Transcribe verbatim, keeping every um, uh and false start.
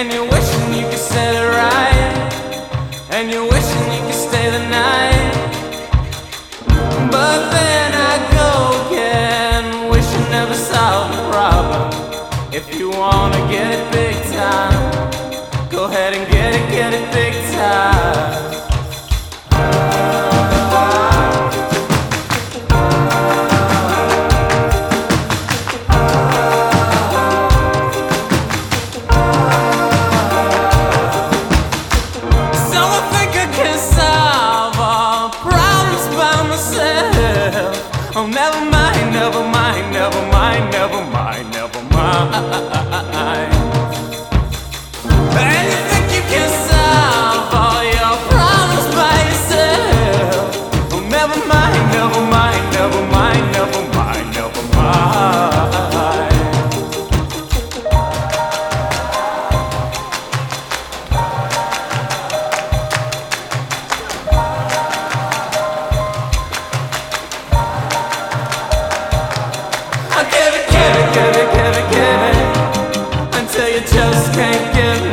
And you're wishing you could set it right, and you're wishing you could stay the night. But then I go again, wishing never solved the problem. If you wanna get it big time, go ahead and get it, get it big time. Oh, never mind, never mind, never mind, never mind, never mind. And you think you can solve all your problems by yourself. Oh, never mind, never mind, never mind, never mind, never mind. Give it, give it, give it, give it, until you just can't give it.